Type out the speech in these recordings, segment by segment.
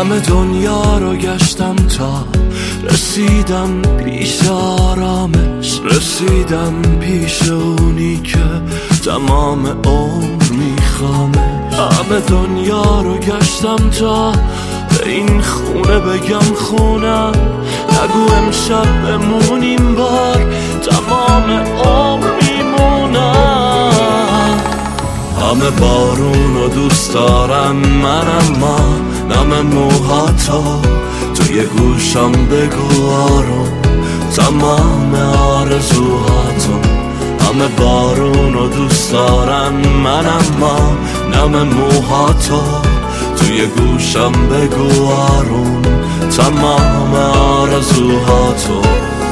همه دنیا رو گشتم تا رسیدم پیش آرامش، رسیدم پیش اونی که تمام عمر میخوامش. همه دنیا رو گشتم تا به این خونه بگم خونم، نگو امشب بمونیم بار تمام عمر میمونم. همه بارون رو دوست دارم من، اما نم موهاتو توی گوشم بگو آروم تمام آرزوهاتو. همه بارون رو دوست دارم من، اما نم موهاتو توی گوشم بگو آروم تمام آرزوهاتو.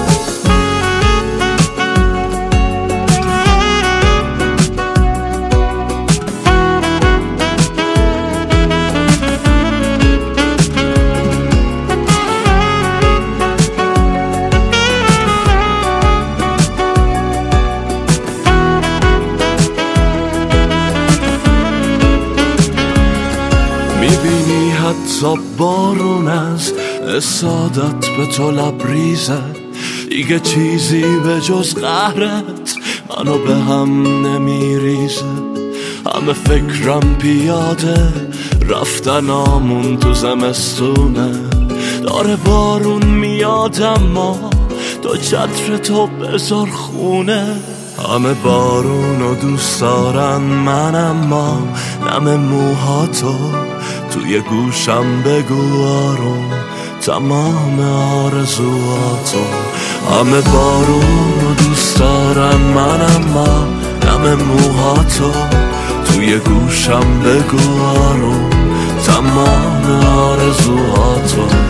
میبینی حتی بارون از اسادت به تو لبریزه، دیگه چیزی به جز قهرت منو به هم نمیریزه. همه فکرم پیاده رفتنامون تو زمستونه، داره بارون میاد اما تو چتر تو بذار خونه. همه بارونو دوست دارن من، اما نم موهاتو توی گوشم بگو آروم تمام آرزوهاتو. همه بارونو دوست دارن من، اما نم موهاتو توی گوشم بگو آروم تمام آرزوهاتو.